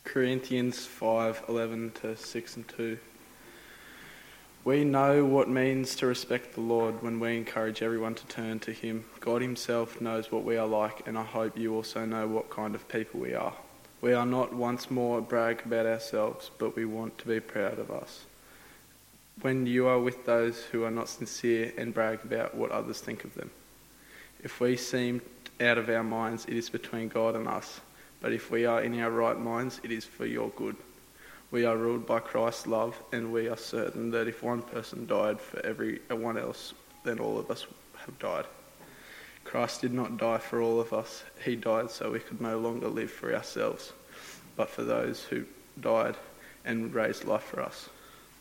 Corinthians 5:11 to 6 and 2. We know what it means to respect the Lord when we encourage everyone to turn to him. God himself knows what we are like, and I hope you also know what kind of people we are. We are not once more brag about ourselves, but we want to be proud of us. When you are with those who are not sincere and brag about what others think of them. If we seem out of our minds, it is between God and us. But if we are in our right minds, it is for your good. We are ruled by Christ's love, and we are certain that if one person died for everyone else, then all of us have died. Christ did not die for all of us. He died so we could no longer live for ourselves, but for those who died and raised life for us.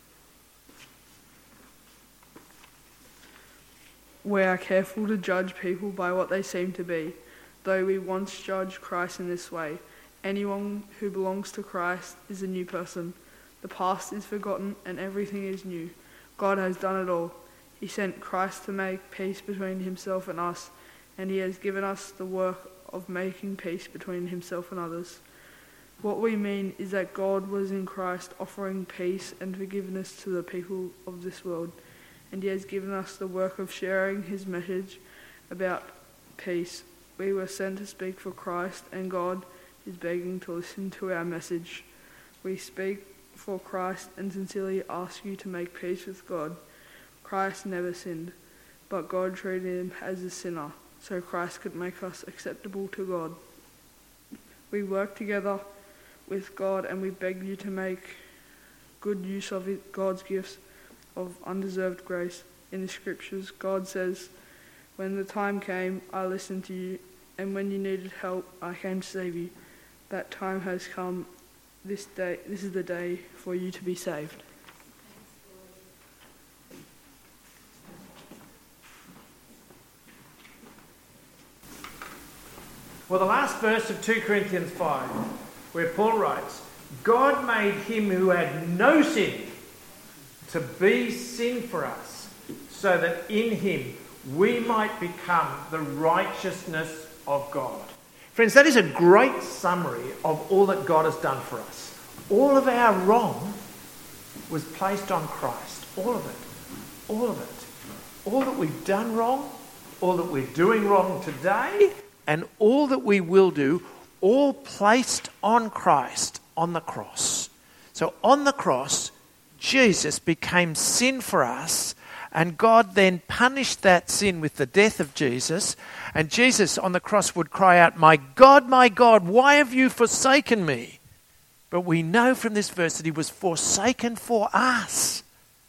We are careful to judge people by what they seem to be, though we once judged Christ in this way. Anyone who belongs to Christ is a new person. The past is forgotten and everything is new. God has done it all. He sent Christ to make peace between himself and us, and he has given us the work of making peace between himself and others. What we mean is that God was in Christ offering peace and forgiveness to the people of this world, and he has given us the work of sharing his message about peace. We were sent to speak for Christ, and God is begging to listen to our message. We speak for Christ and sincerely ask you to make peace with God. Christ never sinned, but God treated him as a sinner, so Christ could make us acceptable to God. We work together with God, and we beg you to make good use of God's gifts of undeserved grace. In the scriptures, God says, "When the time came, I listened to you, and when you needed help, I came to save you." That time has come. This is the day for you to be saved. Well, the last verse of 2 Corinthians 5, where Paul writes, God made him who had no sin to be sin for us, so that in him we might become the righteousness of God. Friends, that is a great summary of all that God has done for us. All of our wrong was placed on Christ. All of it. All of it. All that we've done wrong, all that we're doing wrong today, and all that we will do, all placed on Christ on the cross. So on the cross, Jesus became sin for us, and God then punished that sin with the death of Jesus. And Jesus on the cross would cry out, my God, why have you forsaken me?" But we know from this verse that he was forsaken for us,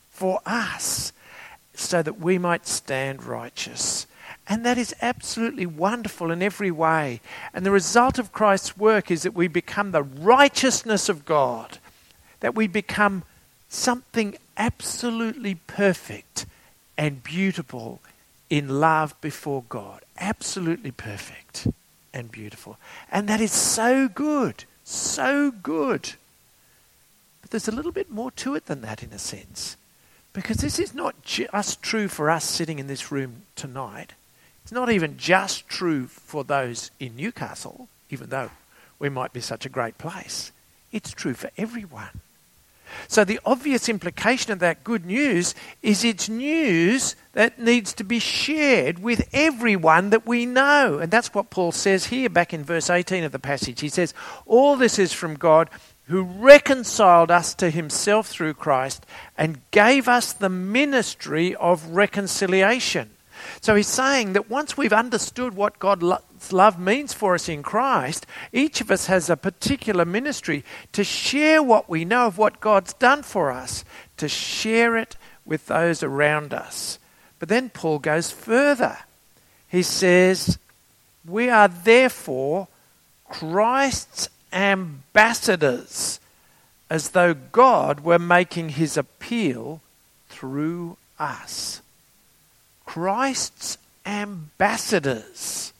so that we might stand righteous. And that is absolutely wonderful in every way. And the result of Christ's work is that we become the righteousness of God, that we become something absolutely perfect and beautiful in love before God. Absolutely perfect and beautiful. And that is so good, so good. But there's a little bit more to it than that in a sense. Because this is not just true for us sitting in this room tonight. It's not even just true for those in Newcastle, even though we might be such a great place. It's true for everyone. So the obvious implication of that good news is it's news that needs to be shared with everyone that we know. And that's what Paul says here back in verse 18 of the passage. He says, all this is from God who reconciled us to himself through Christ and gave us the ministry of reconciliation. So he's saying that once we've understood what God's love means for us in Christ, each of us has a particular ministry to share what we know of what God's done for us, to share it with those around us. But then Paul goes further. He says, we are therefore Christ's ambassadors, as though God were making his appeal through us. Christ's ambassadors.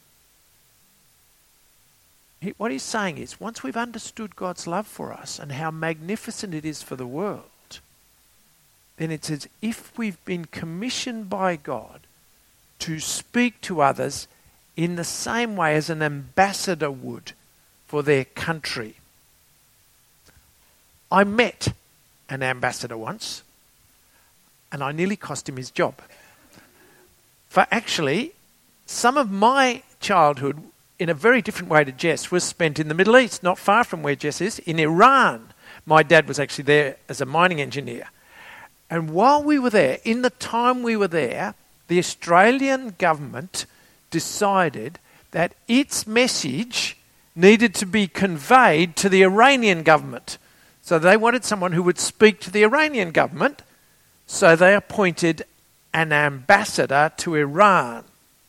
What he's saying is, once we've understood God's love for us and how magnificent it is for the world, then it's as if we've been commissioned by God to speak to others in the same way as an ambassador would for their country. I met an ambassador once, and I nearly cost him his job. For actually, some of my childhood, in a very different way to Jess, was spent in the Middle East, not far from where Jess is, in Iran. My dad was actually there as a mining engineer. And while we were there, in the time we were there, the Australian government decided that its message needed to be conveyed to the Iranian government. So they wanted someone who would speak to the Iranian government, so they appointed an ambassador to Iran.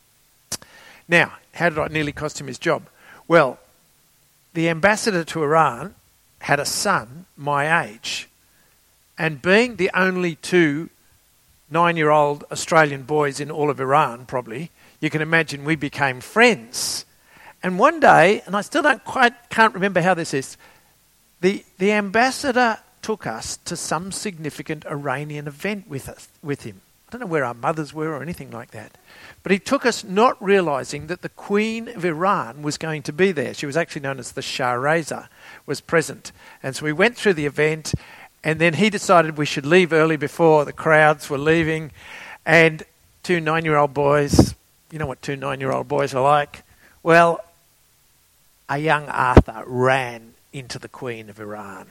Now, how did I nearly cost him his job? Well, the ambassador to Iran had a son my age, and being the only two 9-year-old Australian boys in all of Iran, probably, you can imagine we became friends. And one day, and I still can't remember how this is, the ambassador took us to some significant Iranian event with him. I don't know where our mothers were or anything like that. But he took us not realising that the Queen of Iran was going to be there. She was actually known as the Shah Reza, was present. And so we went through the event, and then he decided we should leave early before the crowds were leaving. And two 9-year-old boys, you know what 2 9-year-old boys are like? Well, a young Arthur ran into the Queen of Iran.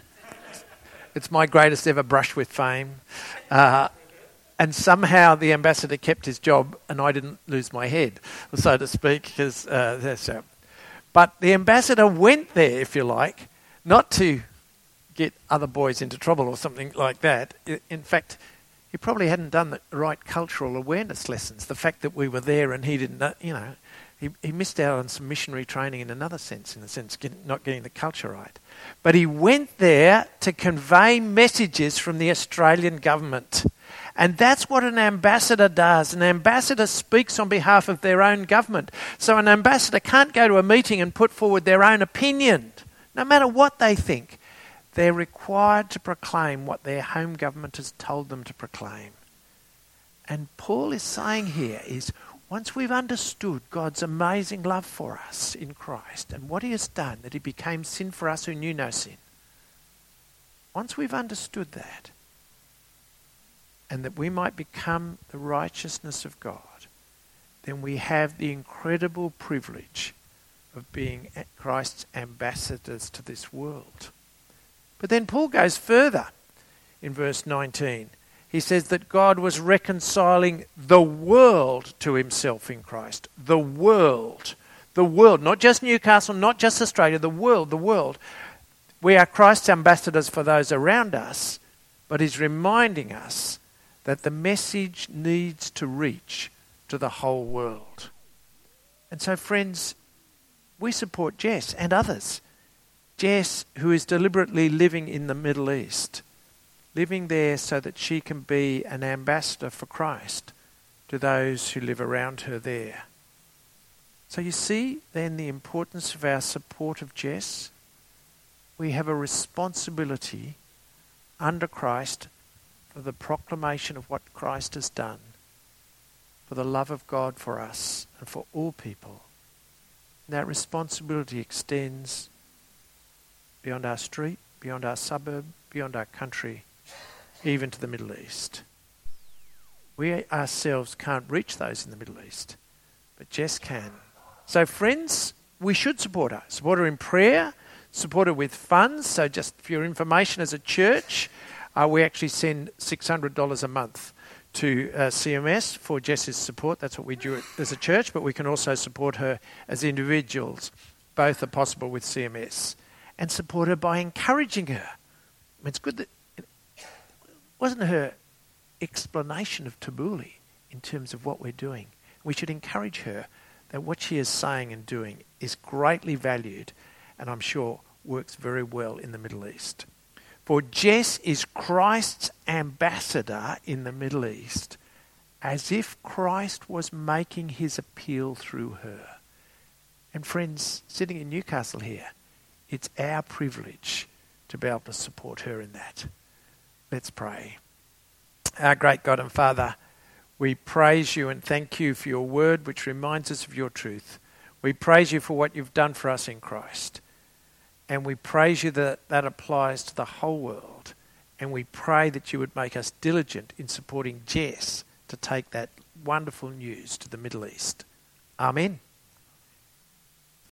It's my greatest ever brush with fame. And somehow the ambassador kept his job and I didn't lose my head, so to speak. But the ambassador went there, if you like, not to get other boys into trouble or something like that. In fact, he probably hadn't done the right cultural awareness lessons. The fact that we were there and he didn't, he missed out on some missionary training in another sense, not getting the culture right. But he went there to convey messages from the Australian government. And that's what an ambassador does. An ambassador speaks on behalf of their own government. So an ambassador can't go to a meeting and put forward their own opinion, no matter what they think. They're required to proclaim what their home government has told them to proclaim. And Paul is saying here is, once we've understood God's amazing love for us in Christ and what he has done, that he became sin for us who knew no sin, once we've understood that, and that we might become the righteousness of God, then we have the incredible privilege of being Christ's ambassadors to this world. But then Paul goes further in verse 19. He says that God was reconciling the world to himself in Christ. The world, not just Newcastle, not just Australia, the world. We are Christ's ambassadors for those around us, but he's reminding us that the message needs to reach to the whole world. And so, friends, we support Jess and others. Jess, who is deliberately living in the Middle East, living there so that she can be an ambassador for Christ to those who live around her there. So you see then the importance of our support of Jess. We have a responsibility under Christ for the proclamation of what Christ has done, for the love of God for us and for all people. And that responsibility extends beyond our street, beyond our suburb, beyond our country, even to the Middle East. We ourselves can't reach those in the Middle East, but Jess can. So friends, we should support her. Support her in prayer, support her with funds. So just for your information, as a church, we actually send $600 a month to CMS for Jess's support. That's what we do as a church, but we can also support her as individuals. Both are possible with CMS. And support her by encouraging her. I mean, it's good that it wasn't her explanation of Tabooly in terms of what we're doing. We should encourage her that what she is saying and doing is greatly valued and I'm sure works very well in the Middle East. For Jess is Christ's ambassador in the Middle East, as if Christ was making his appeal through her. And friends, sitting in Newcastle here, it's our privilege to be able to support her in that. Let's pray. Our great God and Father, we praise you and thank you for your word which reminds us of your truth. We praise you for what you've done for us in Christ. And we praise you that that applies to the whole world. And we pray that you would make us diligent in supporting Jess to take that wonderful news to the Middle East. Amen.